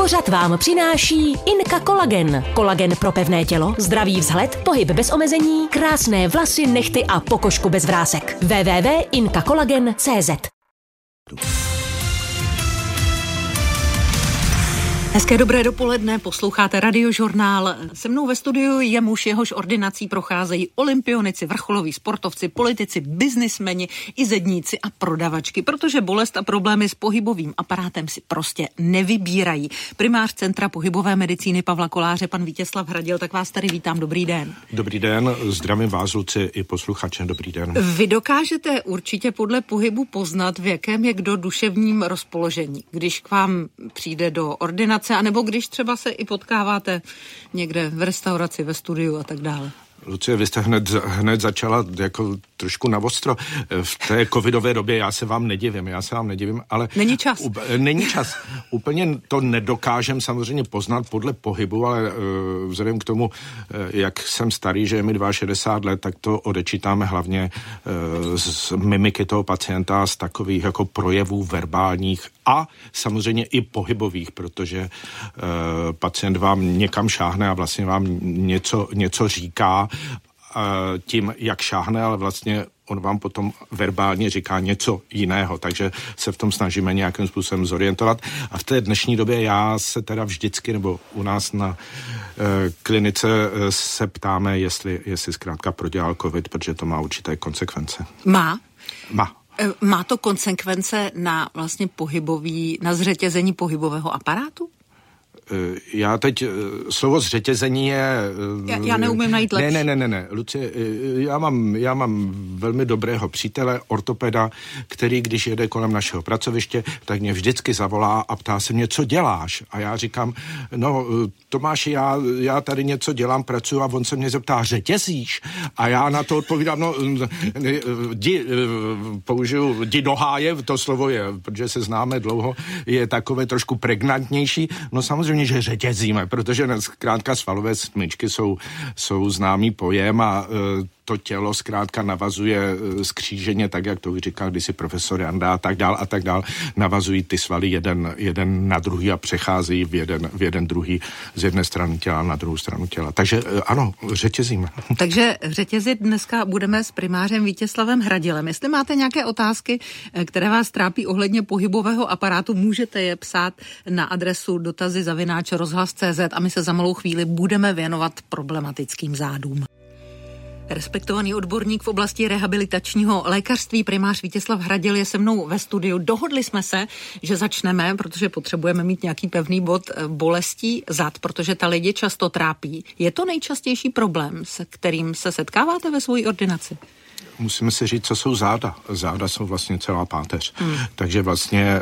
Pořad vám přináší Inka Kolagen. Kolagen pro pevné tělo, zdravý vzhled, pohyb bez omezení, krásné vlasy, nehty a pokožku bez vrásek. www.inkakolagen.cz. Hezké dobré dopoledne, posloucháte Radiožurnál. Se mnou ve studiu je muž, jehož ordinací procházejí olympionici, vrcholoví sportovci, politici, biznismeni, izedníci a prodavačky, protože bolest a problémy s pohybovým aparátem si prostě nevybírají. Primář Centra pohybové medicíny Pavla Koláře, pan Vítězslav Hradil, tak vás tady vítám, dobrý den. Dobrý den, zdravím vás, Luci, i posluchače, dobrý den. Vy dokážete určitě podle pohybu poznat, v jakém je kdo duševním rozpoložení, když k vám přijde do ordinace, anebo když třeba se i potkáváte někde v restauraci, ve studiu a tak dále. Lucie, vy jste hned začala jako trošku navostro. V té covidové době já se vám nedivím, ale... Není čas. Není čas. Úplně to nedokážem samozřejmě poznat podle pohybu, ale vzhledem k tomu, jak jsem starý, že je mi 62 let, tak to odečítáme hlavně z mimiky toho pacienta, z takových jako projevů verbálních a samozřejmě i pohybových, protože pacient vám někam šáhne a vlastně vám něco říká tím, jak šáhne, ale vlastně on vám potom verbálně říká něco jiného, takže se v tom snažíme nějakým způsobem zorientovat. A v té dnešní době já se teda vždycky, nebo u nás na klinice se ptáme, jestli zkrátka prodělal covid, protože to má určité konsekvence. Má? Má. Má to konsekvence na vlastně na zřetězení pohybového aparátu? Já teď, slovo zřetězení je... Já neumím najít lepší. Ne, Lucie, já mám velmi dobrého přítele, ortopeda, který, když jede kolem našeho pracoviště, tak mě vždycky zavolá a ptá se mě, co děláš? A já říkám, no, Tomáši, já tady něco dělám, pracuji, a on se mě zeptá, řetězíš? A já na to odpovídám, no, jdi do háje, to slovo je, protože se známe dlouho, je takové trošku pregnantnější, no samozřejmě, že řetězíme, protože zkrátka svalové smyčky jsou známý pojem a to tělo zkrátka navazuje skříženě, tak jak to říkal kdysi profesor Janda a tak dál, navazují ty svaly jeden na druhý a přecházejí v jeden druhý z jedné strany těla na druhou stranu těla. Takže ano, řetězíme. Takže řetězit dneska budeme s primářem Vítězslavem Hradilem. Jestli máte nějaké otázky, které vás trápí ohledně pohybového aparátu, můžete je psát na adresu dotazy@rozhlas.cz a my se za malou chvíli budeme věnovat problematickým zádům. Respektovaný odborník v oblasti rehabilitačního lékařství primář Vítězslav Hradil je se mnou ve studiu. Dohodli jsme se, že začneme, protože potřebujeme mít nějaký pevný bod, bolestí zad, protože ta lidi často trápí. Je to nejčastější problém, s kterým se setkáváte ve své ordinaci? Musíme si říct, co jsou záda. Záda jsou vlastně celá páteř. Takže vlastně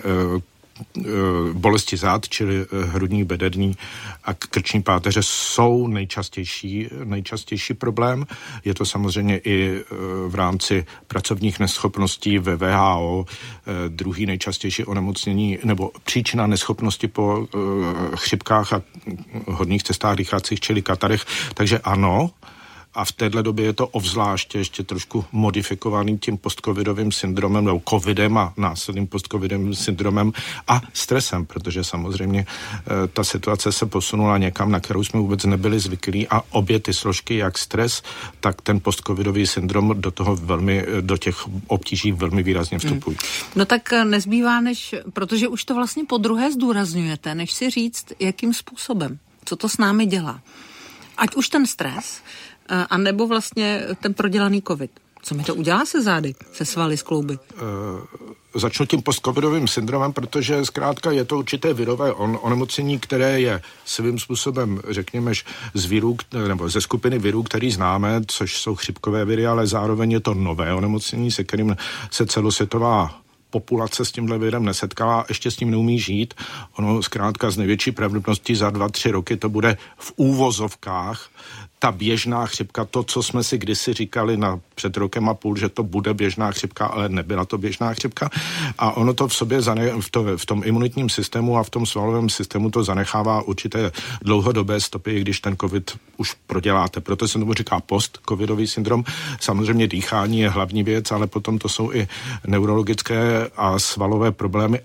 bolesti zád, čili hrudní, bederní a krční páteře jsou nejčastější problém. Je to samozřejmě i v rámci pracovních neschopností ve WHO druhý nejčastější onemocnění nebo příčina neschopnosti po chřipkách a horních cestách dýchacích, čili katarech. Takže ano, a v téhle době je to obzvláště ještě trošku modifikovaný tím postcovidovým syndromem, nebo covidem a následným postcovidovým syndromem a stresem, protože samozřejmě ta situace se posunula někam, na kterou jsme vůbec nebyli zvyklí a obě ty složky, jak stres, tak ten postcovidový syndrom do těch obtíží velmi výrazně vstupují. No tak nezbývá, protože už to vlastně podruhé zdůrazňujete, než si říct, jakým způsobem, co to s námi dělá. Ať už ten stres, a nebo vlastně ten prodělaný covid. Co mi to udělá se zády, se svaly, s klouby? Začnu tím postcovidovým syndromem, protože zkrátka je to určité virové onemocnění, které je svým způsobem, řekněme, z virů, nebo ze skupiny virů, který známe, což jsou chřipkové viry, ale zároveň je to nové onemocnění, se kterým se celosvětová populace s tímhle virem nesetkala, ještě s ním neumí žít. Ono zkrátka z největší pravděpodobností za 2-3 roky to bude v úvozovkách ta běžná chřipka, to, co jsme si kdysi říkali před rokem a půl, že to bude běžná chřipka, ale nebyla to běžná chřipka. A ono to v sobě v tom imunitním systému a v tom svalovém systému to zanechává určité dlouhodobé stopy, když ten covid už proděláte. Proto se tomu říká post-covidový syndrom. Samozřejmě dýchání je hlavní věc, ale potom to jsou i neurologické a svalové problémy a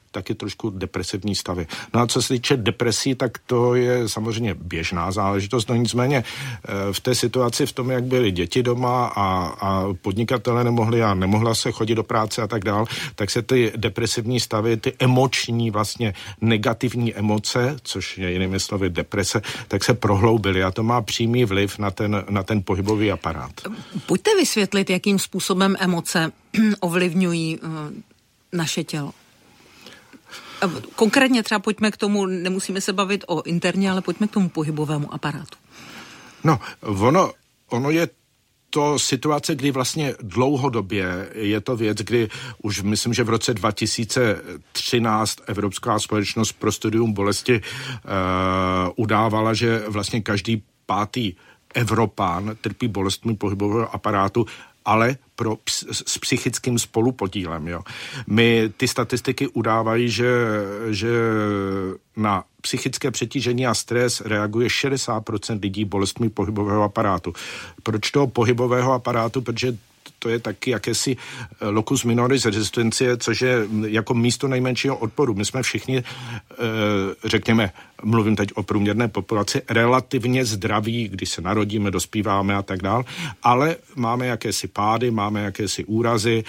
taky trošku depresivní stavy. No a co se týče depresí, tak to je samozřejmě běžná záležitost, no nicméně v té situaci, v tom, jak byly děti doma a podnikatele nemohli a nemohla se chodit do práce a tak dál, tak se ty depresivní stavy, ty emoční vlastně negativní emoce, což je jinými slovy deprese, tak se prohloubily a to má přímý vliv na ten pohybový aparát. Pojďte vysvětlit, jakým způsobem emoce ovlivňují naše tělo. Konkrétně třeba pojďme k tomu, nemusíme se bavit o interně, ale pojďme k tomu pohybovému aparátu. No, ono je to situace, kdy vlastně dlouhodobě je to věc, kdy už myslím, že v roce 2013 Evropská společnost pro studium bolesti udávala, že vlastně každý 5. Evropán trpí bolestmi pohybového aparátu, ale s psychickým spolupodílem. Jo. Ty statistiky udávají, že na psychické přetížení a stres reaguje 60% lidí bolestmi pohybového aparátu. Proč toho pohybového aparátu? Protože to je taky jakési locus minoris rezistencie, což je jako místo nejmenšího odporu. My jsme všichni, řekněme, mluvím teď o průměrné populaci, relativně zdraví, když se narodíme, dospíváme a tak dál, ale máme jakési pády, máme jakési úrazy,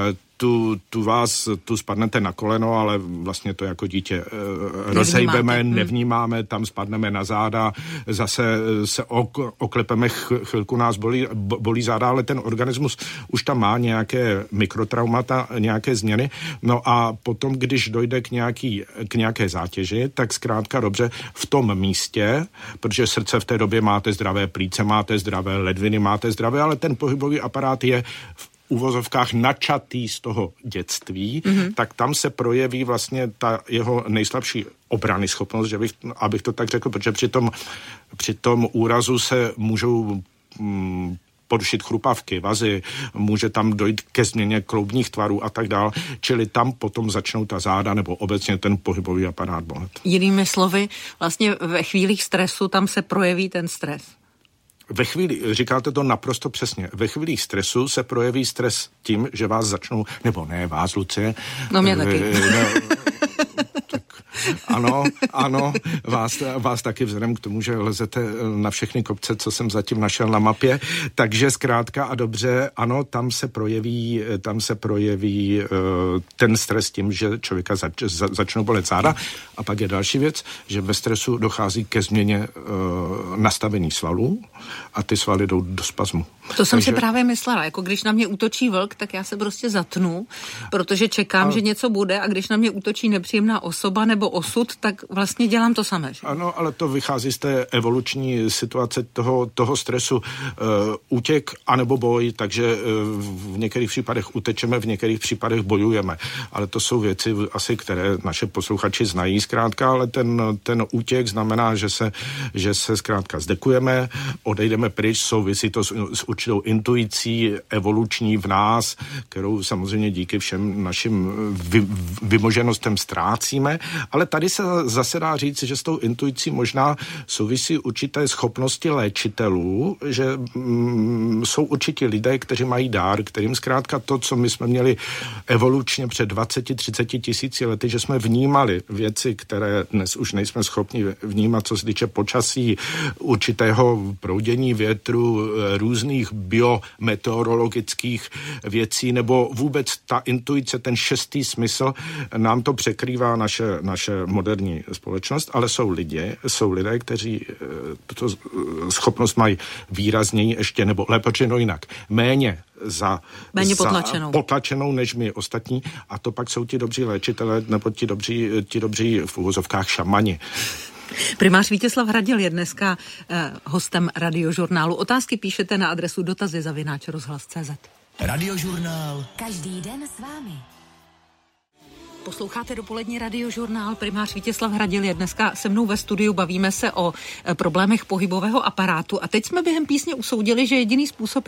tu spadnete na koleno, ale vlastně to jako dítě rozhejbeme, nevnímáme, tam spadneme na záda, zase se oklepeme, chvilku nás bolí záda, ale ten organismus už tam má nějaké mikrotraumata, nějaké změny. No a potom, když dojde k nějaké zátěži, tak zkrátka dobře v tom místě, protože srdce v té době máte zdravé plíce, máte zdravé ledviny, máte zdravé, ale ten pohybový aparát je v uvozovkách načatý z toho dětství, tak tam se projeví vlastně ta jeho nejslabší obrany schopnost, že abych to tak řekl, protože při tom úrazu se můžou porušit chrupavky, vazy, může tam dojít ke změně kloubních tvarů a tak dál, čili tam potom začnou ta záda nebo obecně ten pohybový aparát bolet. Jinými slovy, vlastně ve chvílích stresu tam se projeví ten stres. Říkáte to naprosto přesně. Ve chvílích stresu se projeví stres tím, že vás začnou, nebo ne, vás, Lucie. No mě taky. Ano, vás taky vzhledem k tomu, že lezete na všechny kopce, co jsem zatím našel na mapě, takže zkrátka a dobře, ano, tam se projeví ten stres tím, že člověka začnou bolet záda a pak je další věc, že ve stresu dochází ke změně nastavení svalů a ty svaly jdou do spazmu. To jsem si právě myslela, jako když na mě útočí vlk, tak já se prostě zatnu, protože čekám, že něco bude a když na mě útočí nepříjemná osoba nebo osud, tak vlastně dělám to samé. Že? Ano, ale to vychází z té evoluční situace toho stresu. Útěk anebo boj, takže v některých případech utečeme, v některých případech bojujeme. Ale to jsou věci asi, které naše posluchači znají zkrátka, ale ten útěk znamená, že se zkrátka zdekujeme, odejdeme pryč, souvisí to s určitou intuicí evoluční v nás, kterou samozřejmě díky všem našim vymoženostem ztrácíme, ale tady se zase dá říct, že s tou intuicí možná souvisí určité schopnosti léčitelů, že jsou určitě lidé, kteří mají dár, kterým zkrátka to, co my jsme měli evolučně před 20-30 tisíci lety, že jsme vnímali věci, které dnes už nejsme schopni vnímat, co se týče počasí, určitého proudění větru, různých biometeorologických věcí, nebo vůbec ta intuice, ten šestý smysl, nám to překrývá naše moderní společnost, ale jsou lidé, kteří tuto schopnost mají výrazněji ještě, nebo lépe řečeno jinak, méně potlačenou než my ostatní, a to pak jsou ti dobří léčitelé, nebo ti dobří v uvozovkách šamani. Primář Vítězslav Hradil je dneska hostem Radiožurnálu. Otázky píšete na adresu dotazy@rozhlas.cz. Radiožurnál. Každý den s vámi. Posloucháte dopolední Radiožurnál. Primář Vítězslav Hradil je dneska se mnou ve studiu. Bavíme se o problémech pohybového aparátu. A teď jsme během písně usoudili, že jediný způsob,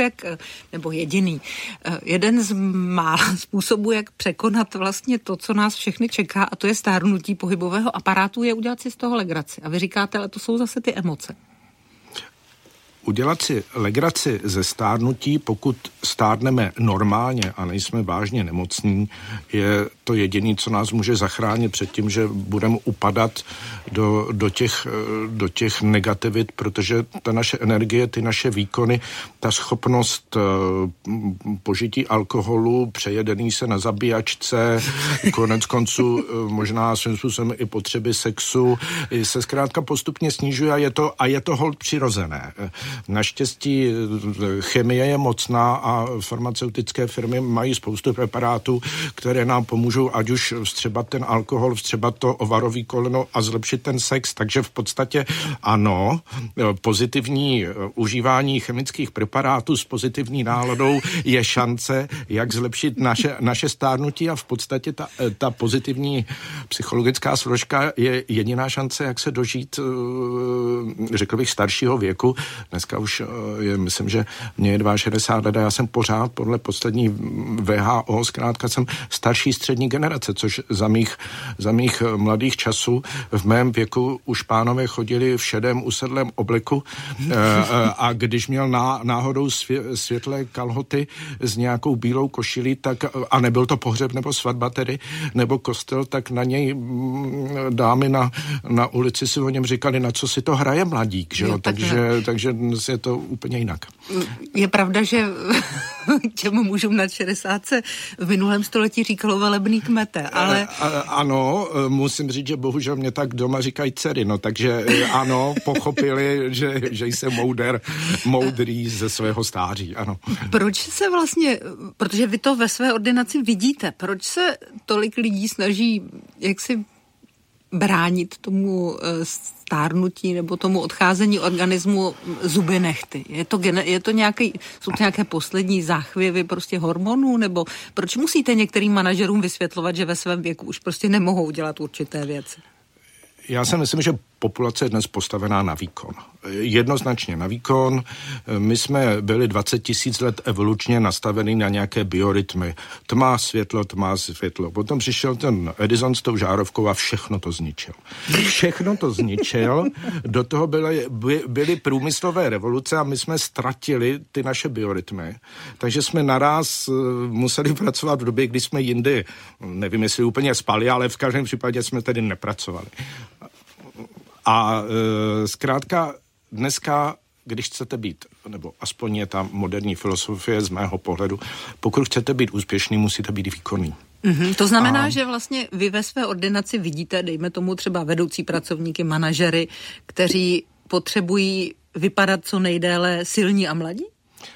jeden z mála způsobů, jak překonat vlastně to, co nás všechny čeká, a to je stárnutí pohybového aparátu, je udělat si z toho legraci. A vy říkáte, ale to jsou zase ty emoce. udělat si legraci ze stárnutí, pokud stárneme normálně a nejsme vážně nemocní, je to jediné, co nás může zachránit před tím, že budeme upadat do těch negativit, protože ta naše energie, ty naše výkony, ta schopnost požití alkoholu, přejedený se na zabíjačce, konec konců možná svým způsobem i potřeby sexu, se zkrátka postupně snižuje a je to holt přirozené. Naštěstí chemie je mocná a farmaceutické firmy mají spoustu preparátů, které nám pomůžou ať už vstřebat ten alkohol, vstřebat to ovarový koleno a zlepšit ten sex. Takže v podstatě ano, pozitivní užívání chemických preparátů s pozitivní náladou je šance, jak zlepšit naše stárnutí a v podstatě ta pozitivní psychologická složka je jediná šance, jak se dožít, řekl bych, staršího věku. Dneska už myslím, že mě je 62 let a já jsem pořád podle poslední WHO, zkrátka jsem starší střední generace, což za mých mladých časů v mém věku už pánové chodili v šedém usedlém obleku a když měl náhodou světlé kalhoty s nějakou bílou košilí, tak, a nebyl to pohřeb nebo svatba tedy, nebo kostel, tak na něj dámy na ulici si o něm říkali, na co si to hraje mladík, že jo? Takže dnes je to úplně jinak. Je pravda, že těm mužům nad 60 se v minulém století říkalo velebný kmete, ale... Ano, musím říct, že bohužel mě tak doma říkají dcery, no takže ano, pochopili, že jsem moudrý ze svého stáří, ano. Proč se vlastně, protože vy to ve své ordinaci vidíte, proč se tolik lidí snaží jaksi bránit tomu stárnutí nebo tomu odcházení organismu zuby nehty? Je to jsou to nějaké poslední záchvěvy prostě hormonů, nebo proč musíte některým manažerům vysvětlovat, že ve svém věku už prostě nemohou dělat určité věci? Já si myslím, že populace je dnes postavená na výkon. Jednoznačně na výkon. My jsme byli 20 000 let evolučně nastavený na nějaké biorytmy. Tma, světlo. Potom přišel ten Edison s tou žárovkou a všechno to zničil. Do toho byly průmyslové revoluce a my jsme ztratili ty naše biorytmy. Takže jsme naraz museli pracovat v době, kdy jsme jindy, nevím, jestli úplně spali, ale v každém případě jsme tedy nepracovali. A zkrátka dneska, když chcete být, nebo aspoň je ta moderní filozofie z mého pohledu, pokud chcete být úspěšný, musíte být výkonný. To znamená, že vlastně vy ve své ordinaci vidíte, dejme tomu třeba vedoucí pracovníky, manažery, kteří potřebují vypadat co nejdéle silní a mladí?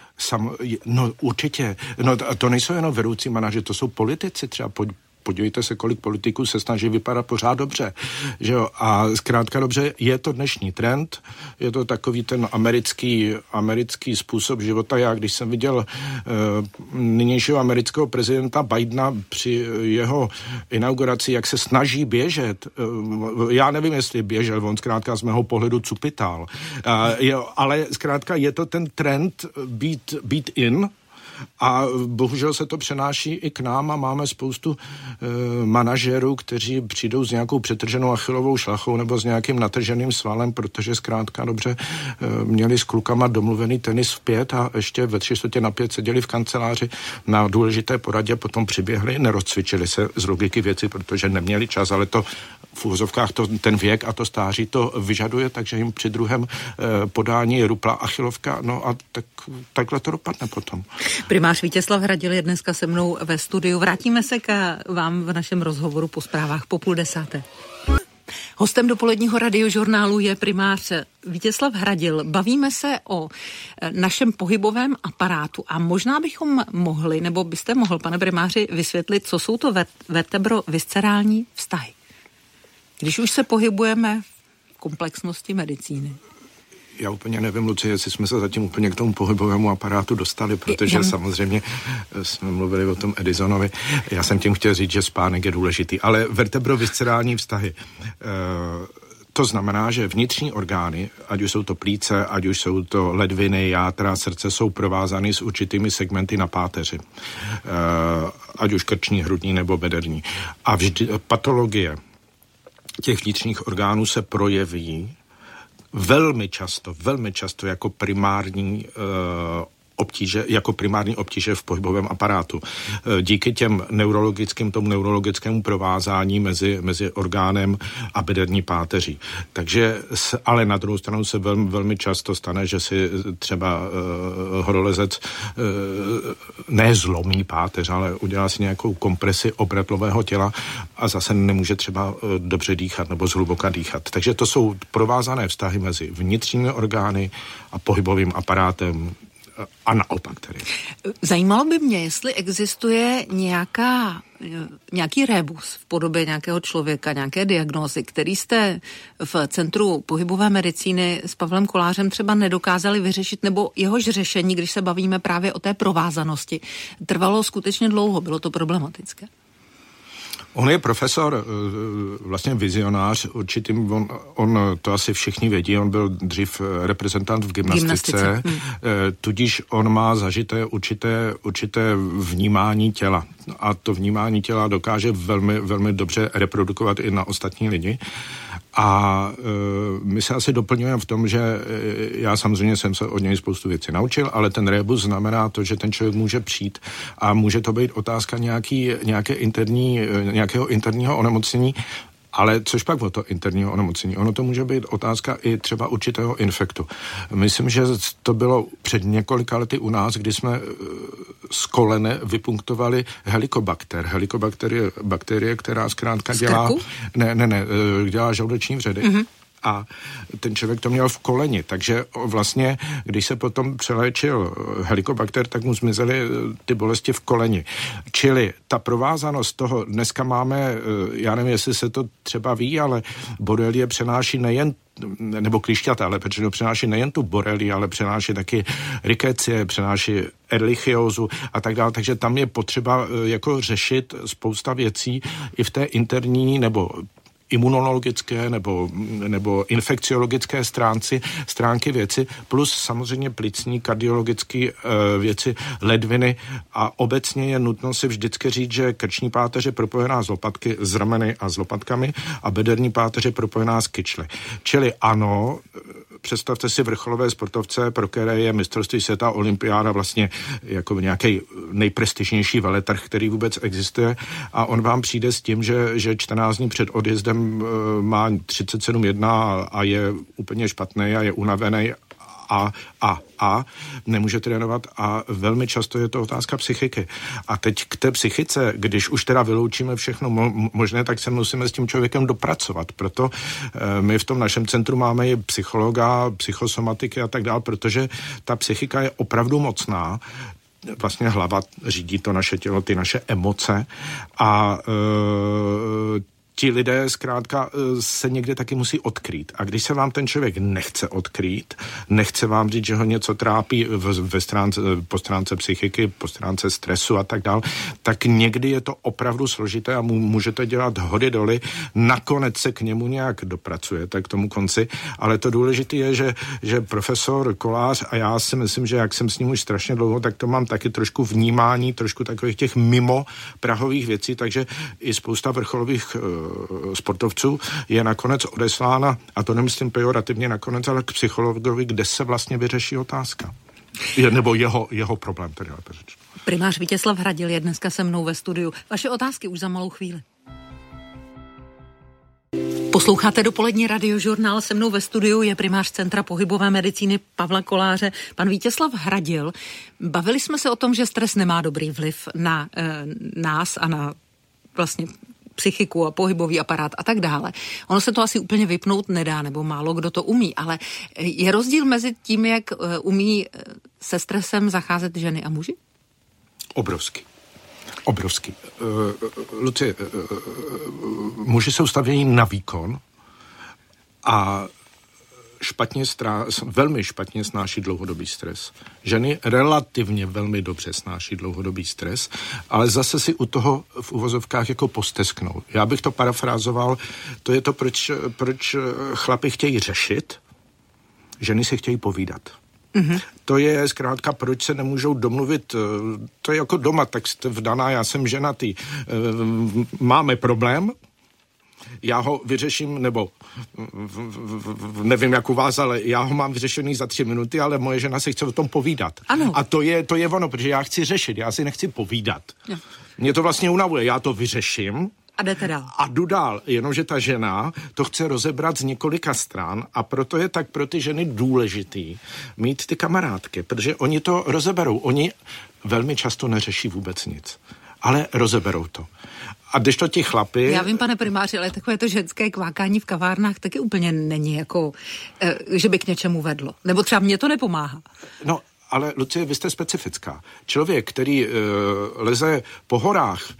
No určitě. No to nejsou jenom vedoucí manažeři, to jsou politici třeba. Podívejte se, kolik politiků se snaží vypadat pořád dobře, že jo? A zkrátka dobře, je to dnešní trend, je to takový ten americký způsob života. Já, když jsem viděl nynějšího amerického prezidenta Bidena při jeho inauguraci, jak se snaží běžet, já nevím, jestli běžel, on zkrátka z mého pohledu cupital, ale zkrátka je to ten trend být in. A bohužel se to přenáší i k nám a máme spoustu manažerů, kteří přijdou s nějakou přetrženou achilovou šlachou nebo s nějakým natrženým svalem, protože zkrátka dobře měli s klukama domluvený tenis v 5 a ještě ve 3:45 seděli v kanceláři na důležité poradě, potom přiběhli, nerozcvičili se z logiky věci, protože neměli čas, ale to v úvozovkách ten věk a to stáří to vyžaduje, takže jim při druhém podání rupla achilovka, no a takhle to dopadne potom. Primář Vítězslav Hradil je dneska se mnou ve studiu. Vrátíme se k vám v našem rozhovoru po zprávách po 9:30. Hostem dopoledního radiožurnálu je primář Vítězslav Hradil. Bavíme se o našem pohybovém aparátu a možná bychom mohli, nebo byste mohl, pane primáři, vysvětlit, co jsou to vertebroviscerální vztahy. Když už se pohybujeme v komplexnosti medicíny. Já úplně nevím, Lucie, jestli jsme se zatím úplně k tomu pohybovému aparátu dostali, protože samozřejmě jsme mluvili o tom Edisonovi. Já jsem tím chtěl říct, že spánek je důležitý, ale vertebroviscerální vztahy. To znamená, že vnitřní orgány, ať už jsou to plíce, ať už jsou to ledviny, játra, srdce, jsou provázány s určitými segmenty na páteři. Ať už krční, hrudní nebo bederní. A vždy patologie těch vnitřních orgánů se projeví velmi často jako primární obtíže v pohybovém aparátu. Díky tomu neurologickému provázání mezi orgánem a bederní páteří. Takže, ale na druhou stranu se velmi často stane, že si třeba horolezec ne zlomí páteř, ale udělá si nějakou kompresi obratlového těla a zase nemůže třeba dobře dýchat nebo zhluboka dýchat. Takže to jsou provázané vztahy mezi vnitřními orgány a pohybovým aparátem a naopak tedy. Zajímalo by mě, jestli existuje nějaký rébus v podobě nějakého člověka, nějaké diagnózy, který jste v Centru pohybové medicíny s Pavlem Kolářem třeba nedokázali vyřešit, nebo jehož řešení, když se bavíme právě o té provázanosti, trvalo skutečně dlouho, bylo to problematické? On je profesor, vlastně vizionář určitým, on to asi všichni vědí, on byl dřív reprezentant v gymnastice. Tudíž on má zažité určité vnímání těla. A to vnímání těla dokáže velmi, velmi dobře reprodukovat i na ostatní lidi. A my se asi doplňujeme v tom, že já samozřejmě jsem se od něj spoustu věcí naučil, ale ten rébus znamená to, že ten člověk může přijít a může to být otázka nějakého interního onemocnění, ale což pak o to interního onemocnění? Ono to může být otázka i třeba určitého infektu. Myslím, že to bylo před několika lety u nás, kdy jsme z kolene vypunktovali helikobakter. Helikobakter je bakterie, která zkrátka dělá žaludeční vředy. Mm-hmm. A ten člověk to měl v koleni, takže vlastně, když se potom přeléčil helikobakter, tak mu zmizely ty bolesti v koleni. Čili ta provázanost toho, dneska máme, já nevím, jestli se to třeba ví, ale borelie přenáší nejen nebo klišťata, ale přenáší nejen tu borelii, ale přenáší taky rikecie, přenáší erlichiózu a tak dále, takže tam je potřeba jako řešit spousta věcí i v té interní nebo imunologické nebo infekciologické stránky věci, plus samozřejmě plicní, kardiologické věci, ledviny a obecně je nutno si vždycky říct, že krční páteř je propojená s rameny a s lopatkami a bederní páteř je propojená s kyčli. Čili ano, představte si vrcholové sportovce, pro které je mistrovství světa, olympiáda vlastně jako nějaký nejprestižnější veletrh, který vůbec existuje a on vám přijde s tím, že 14 dní před odjezdem má 37,1 a je úplně špatný a je unavený a nemůže trénovat a velmi často je to otázka psychiky. A teď k té psychice, když už teda vyloučíme všechno možné, tak se musíme s tím člověkem dopracovat. Proto my v tom našem centru máme i psychologa, psychosomatiky a tak dále, protože ta psychika je opravdu mocná. Vlastně hlava řídí to naše tělo, ty naše emoce a ti lidé zkrátka se někde taky musí odkrýt. A když se vám ten člověk nechce odkrýt, nechce vám říct, že ho něco trápí po stránce psychiky, po stránce stresu a tak dál, tak někdy je to opravdu složité a můžete dělat hody doly, nakonec se k němu nějak dopracujete k tomu konci, ale to důležité je, že profesor Kolář a já si myslím, že jak jsem s ním už strašně dlouho, tak to mám taky trošku vnímání, trošku takových těch mimo prahových věcí, takže i spousta vrcholových sportovců je nakonec odeslána, a to nemyslím pejorativně nakonec, ale k psychologovi, kde se vlastně vyřeší otázka. Nebo jeho problém, tedy lépe řečeno. Primář Vítězslav Hradil je dneska se mnou ve studiu. Vaše otázky už za malou chvíli. Posloucháte dopolední radiožurnál, se mnou ve studiu je primář Centra pohybové medicíny Pavla Koláře, pan Vítězslav Hradil. Bavili jsme se o tom, že stres nemá dobrý vliv na nás a na vlastně psychiku a pohybový aparát a tak dále. Ono se to asi úplně vypnout nedá, nebo málo kdo to umí, ale je rozdíl mezi tím, jak umí se stresem zacházet ženy a muži? Obrovský. Lucie, muži jsou stavěni na výkon a velmi špatně snáší dlouhodobý stres. Ženy relativně velmi dobře snáší dlouhodobý stres, ale zase si u toho v uvozovkách jako postesknou. Já bych to parafrázoval, to je to, proč chlapi chtějí řešit, ženy si chtějí povídat. Mm-hmm. To je zkrátka, proč se nemůžou domluvit, to je jako doma, tak jste vdaná, já jsem ženatý, máme problém, Já ho vyřeším, nebo nevím jak u vás, ale já ho mám vyřešený za 3 minuty, ale moje žena si chce o tom povídat. Ano. A to je ono, protože já chci řešit, já si nechci povídat. No. Mě to vlastně unavuje, já to vyřeším. A jdete dál. A jdu dál, jenomže ta žena to chce rozebrat z několika stran a proto je tak pro ty ženy důležitý mít ty kamarádky, protože oni to rozeberou. Oni velmi často neřeší vůbec nic, ale rozeberou to. A když to ti chlapi... Já vím, pane primáři, ale takové to ženské kvákání v kavárnách taky úplně není jako, že by k něčemu vedlo. Nebo třeba mě to nepomáhá. No, ale Lucie, vy jste specifická. Člověk, který leze po horách,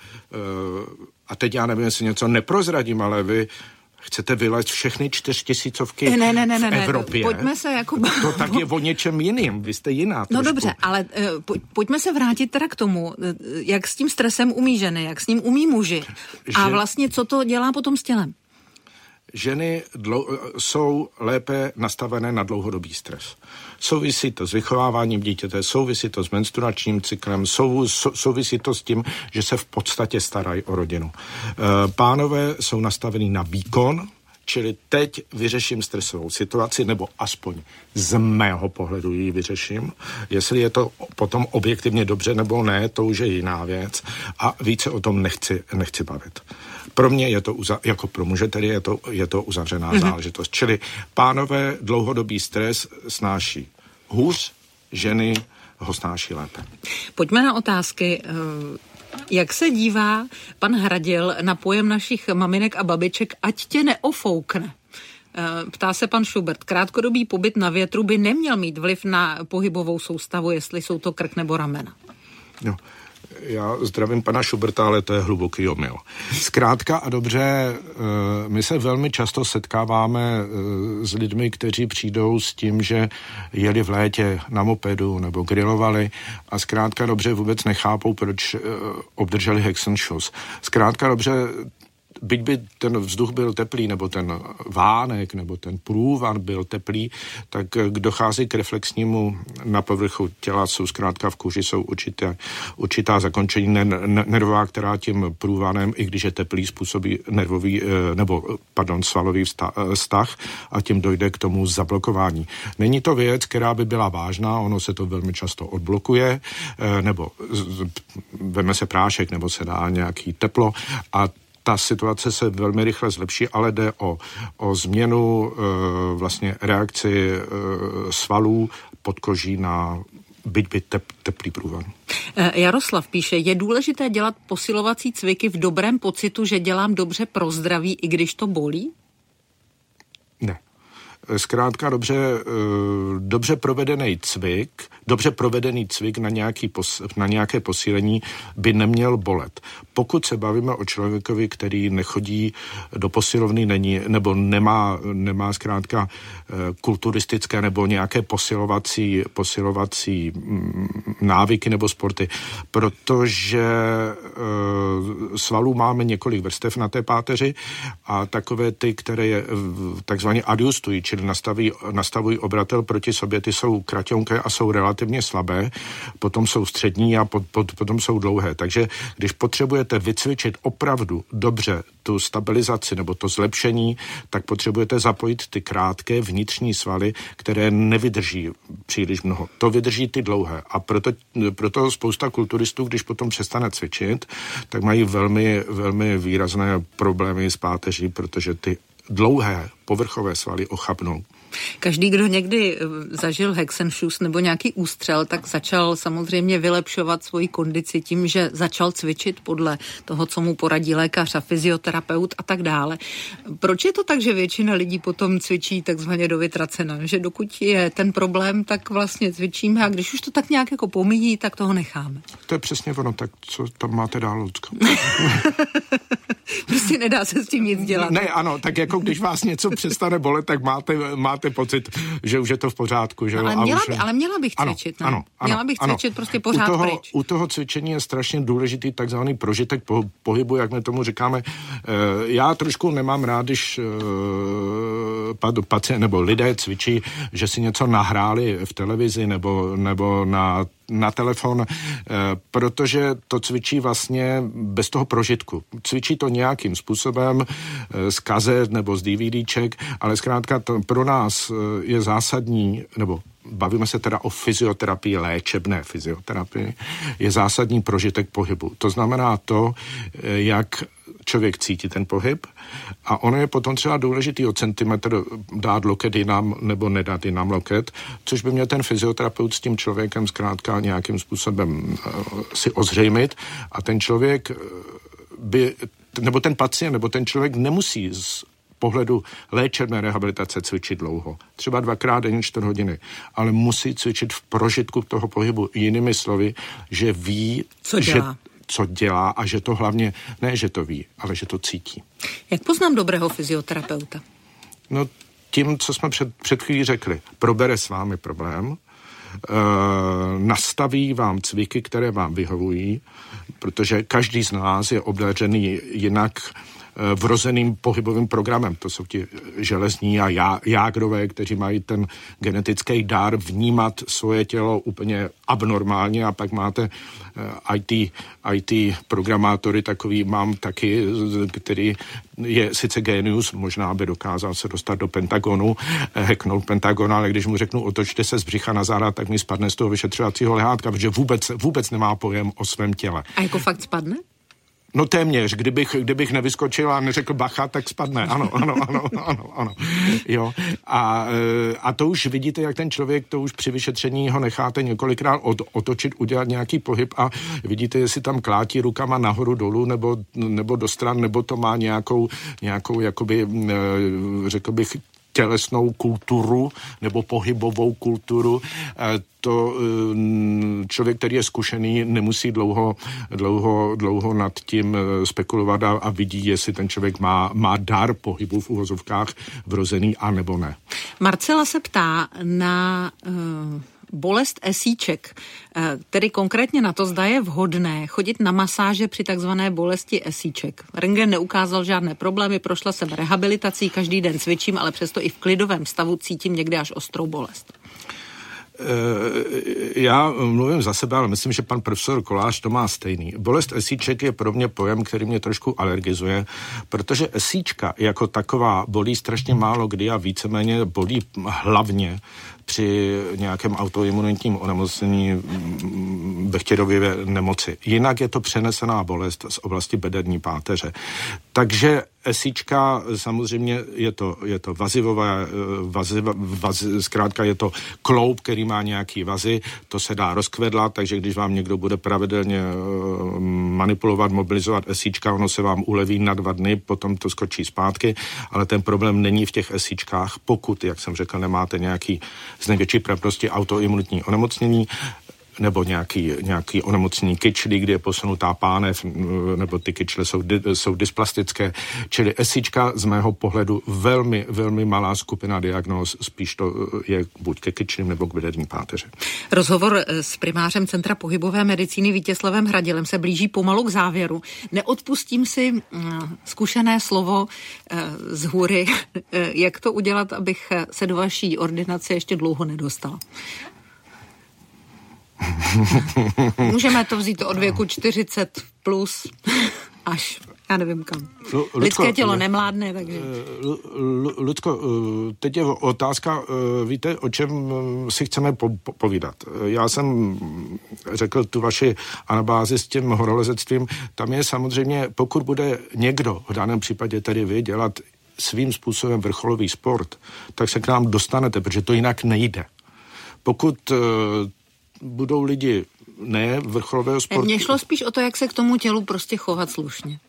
a teď já nevím, jestli něco neprozradím, ale vy chcete vylézt všechny 4000 v Evropě. Pojďme se jako... To tak je o něčem jiným, vy jste jiná trošku. No dobře, ale pojďme se vrátit teda k tomu, jak s tím stresem umí ženy, jak s ním umí muži. A vlastně co to dělá potom s tělem? Ženy jsou lépe nastavené na dlouhodobý stres. Souvisí to s vychováváním dítěte, souvisí to s menstruačním cyklem, souvisí to s tím, že se v podstatě starají o rodinu. Pánové jsou nastavení na výkon, čili teď vyřeším stresovou situaci, nebo aspoň z mého pohledu ji vyřeším. Jestli je to potom objektivně dobře nebo ne, to už je jiná věc a více o tom nechci bavit. Pro mě je to, jako pro muže tedy je to uzavřená záležitost. Čili pánové dlouhodobý stres snáší hůř, ženy ho snáší lépe. Pojďme na otázky. Jak se dívá pan Hradil na pojem našich maminek a babiček, ať tě neofoukne? Ptá se pan Schubert. Krátkodobý pobyt na větru by neměl mít vliv na pohybovou soustavu, jestli jsou to krk nebo ramena. No. Já zdravím pana Schuberta, ale to je hluboký omyl. Zkrátka a dobře, my se velmi často setkáváme s lidmi, kteří přijdou s tím, že jeli v létě na mopedu nebo grilovali a zkrátka dobře vůbec nechápou, proč obdrželi Hexenschuss. Zkrátka dobře, byť by ten vzduch byl teplý, nebo ten vánek, nebo ten průvan byl teplý, tak dochází k reflexnímu na povrchu těla, jsou zkrátka v kůži, jsou určitá zakončení nervová, která tím průvanem, i když je teplý, způsobí svalový vztah a tím dojde k tomu zablokování. Není to věc, která by byla vážná, ono se to velmi často odblokuje, nebo veme se prášek, nebo se dá nějaký teplo a ta situace se velmi rychle zlepší, ale jde o změnu vlastně reakci svalů podkoží na byť teplý průvan. Jaroslav píše, je důležité dělat posilovací cviky v dobrém pocitu, že dělám dobře pro zdraví, i když to bolí? Ne. Zkrátka dobře provedený cvik na nějaké posílení by neměl bolet. Pokud se bavíme o člověkovi, který nechodí do posilovny, nebo nemá zkrátka kulturistické nebo nějaké posilovací návyky nebo sporty, protože svalů máme několik vrstev na té páteři a takové ty, které je takzvaně adjustují, čili nastavují obratel proti sobě, ty jsou kraťonké a jsou relativně slabé, potom jsou střední a potom jsou dlouhé. Takže když potřebujete vycvičit opravdu dobře tu stabilizaci nebo to zlepšení, tak potřebujete zapojit ty krátké vnitřní svaly, které nevydrží příliš mnoho. To vydrží ty dlouhé. A proto spousta kulturistů, když potom přestane cvičit, tak mají velmi, velmi výrazné problémy s páteří, protože ty dlouhé povrchové svaly ochabnou. Každý, kdo někdy zažil Hexenschuss nebo nějaký ústřel, tak začal samozřejmě vylepšovat svoji kondici tím, že začal cvičit podle toho, co mu poradí lékař a fyzioterapeut a tak dále. Proč je to tak, že většina lidí potom cvičí takzvaně do vytracena? Že dokud je ten problém, tak vlastně cvičíme a když už to tak nějak jako pomíjí, tak toho necháme. To je přesně ono, tak co tam máte dál, Lucko? Prostě nedá se s tím nic dělat. Ne, ano, tak jako když vás něco přestane bolet, tak máte pocit, že už je to v pořádku. Že? Ale měla bych cvičit, ano, měla bych cvičit prostě pořád pryč. U toho cvičení je strašně důležitý takzvaný prožitek pohybu, jak my tomu říkáme. Já trošku nemám rád, když lidé cvičí, že si něco nahráli v televizi nebo na na telefon, protože to cvičí vlastně bez toho prožitku. Cvičí to nějakým způsobem z kazet nebo z DVDček, ale zkrátka to pro nás je zásadní, nebo bavíme se teda o fyzioterapii, léčebné fyzioterapii, je zásadní prožitek pohybu. To znamená to, jak člověk cítí ten pohyb a ono je potom třeba důležitý o centimetr dát loket jinam nebo nedat jinam loket, což by měl ten fyzioterapeut s tím člověkem zkrátka nějakým způsobem si ozřejmit a ten člověk by, nebo ten pacient, nebo ten člověk nemusí z pohledu léčebné rehabilitace cvičit dlouho. Třeba 2x denně 4 hodiny. Ale musí cvičit v prožitku toho pohybu. Jinými slovy, že ví, co dělá a že to hlavně, ne, že to ví, ale že to cítí. Jak poznám dobrého fyzioterapeuta? No tím, co jsme před chvílí řekli. Probere s vámi problém, nastaví vám cviky, které vám vyhovují, protože každý z nás je obdařený jinak vrozeným pohybovým programem. To jsou ti železní a jágrové, kteří mají ten genetický dar vnímat svoje tělo úplně abnormálně a pak máte IT programátory, takový mám taky, který je sice genius, možná by dokázal se dostat do Pentagonu, hacknout Pentagon, ale když mu řeknu otočte se z břicha na záda, tak mi spadne z toho vyšetřovacího lehátka, protože vůbec nemá pojem o svém těle. A jako fakt spadne? No téměř, kdybych nevyskočil a neřekl bacha, tak spadne. Ano. Jo. A to už vidíte, jak ten člověk, to už při vyšetření ho necháte několikrát otočit, udělat nějaký pohyb a vidíte, jestli tam klátí rukama nahoru, dolů, nebo do stran, nebo to má nějakou jakoby, řekl bych, tělesnou kulturu nebo pohybovou kulturu. To člověk, který je zkušený, nemusí dlouho nad tím spekulovat a vidí, jestli ten člověk má dar pohybu v uvozovkách vrozený a nebo ne. Marcela se ptá na bolest esíček, tedy konkrétně na to, zda je vhodné chodit na masáže při takzvané bolesti esíček. Rentgen neukázal žádné problémy, prošla jsem rehabilitací, každý den cvičím, ale přesto i v klidovém stavu cítím někdy až ostrou bolest. Já mluvím za sebe, ale myslím, že pan profesor Kolář to má stejný. Bolest esíček je pro mě pojem, který mě trošku alergizuje, protože esíčka jako taková bolí strašně málo kdy a víceméně bolí hlavně při nějakém autoimunitním onemocnění Bechterově nemoci. Jinak je to přenesená bolest z oblasti bederní páteře. Takže esíčka, samozřejmě je to vazivové, zkrátka je to kloub, který má nějaký vazy, to se dá rozkvedlat, takže když vám někdo bude pravidelně manipulovat, mobilizovat esíčka, ono se vám uleví na 2 dny, potom to skočí zpátky, ale ten problém není v těch esíčkách, pokud, jak jsem řekl, nemáte nějaký z největší pravděpodobností autoimunitní onemocnění, nebo nějaký onemocnění kyčlí, kde je posunutá pánev, nebo ty kyčle jsou dysplastické. Čili esíčka z mého pohledu velmi, velmi malá skupina diagnóz, spíš to je buď ke kyčlím nebo k bederní páteři. Rozhovor s primářem Centra pohybové medicíny Vítězslavem Hradilem se blíží pomalu k závěru. Neodpustím si zkušené slovo z hůry, jak to udělat, abych se do vaší ordinace ještě dlouho nedostala. Můžeme to vzít od věku 40 plus až, já nevím kam. Lidské tělo nemládne, takže... Ludko, teď je otázka, víte, o čem si chceme povídat. Já jsem řekl tu vaši anabázi s tím horolezectvím, tam je samozřejmě, pokud bude někdo, v daném případě tedy vy, dělat svým způsobem vrcholový sport, tak se k nám dostanete, protože to jinak nejde. Pokud budou lidi ne vrcholového sportu. Mně šlo spíš o to, jak se k tomu tělu prostě chovat slušně.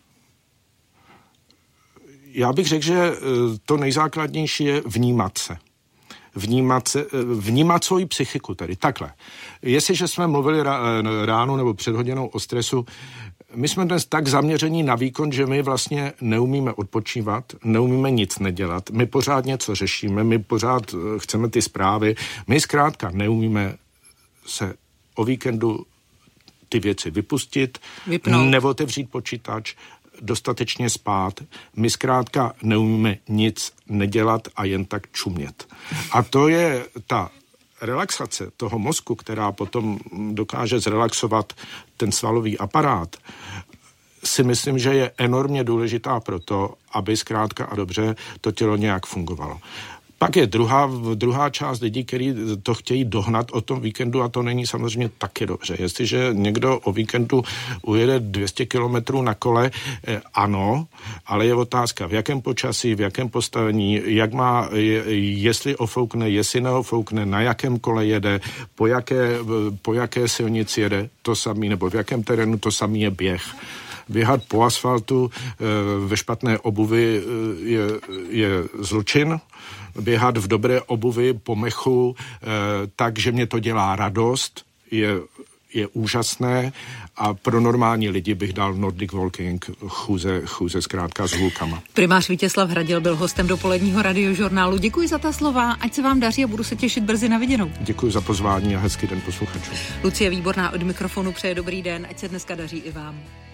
Já bych řekl, že to nejzákladnější je vnímat se. Vnímat svoji psychiku tedy. Takhle. Jestliže jsme mluvili ráno nebo před hodinou o stresu, my jsme dnes tak zaměření na výkon, že my vlastně neumíme odpočívat, neumíme nic nedělat, my pořád něco řešíme, my pořád chceme ty zprávy, my zkrátka neumíme se o víkendu ty věci vypustit, neotevřít počítač, dostatečně spát. My zkrátka neumíme nic nedělat a jen tak čumět. A to je ta relaxace toho mozku, která potom dokáže zrelaxovat ten svalový aparát, si myslím, že je enormně důležitá proto, aby zkrátka a dobře to tělo nějak fungovalo. Pak je druhá část lidí, kteří to chtějí dohnat o tom víkendu a to není samozřejmě taky dobře. Jestliže někdo o víkendu ujede 200 kilometrů na kole, ano, ale je otázka, v jakém počasí, v jakém postavení, jestli ofoukne, jestli neofoukne, na jakém kole jede, po jaké silnici jede, to samý, nebo v jakém terénu, to samý je běh. Běhat po asfaltu ve špatné obuvi je zločin. Běhat v dobré obuvi po mechu, takže mě to dělá radost, je úžasné a pro normální lidi bych dal Nordic Walking, chůze zkrátka s hůlkama. Primář Vítězslav Hradil byl hostem dopoledního radiožurnálu. Děkuji za ta slova, ať se vám daří a budu se těšit brzy na viděnou. Děkuji za pozvání a hezký den posluchačům. Lucie Výborná od mikrofonu přeje dobrý den, ať se dneska daří i vám.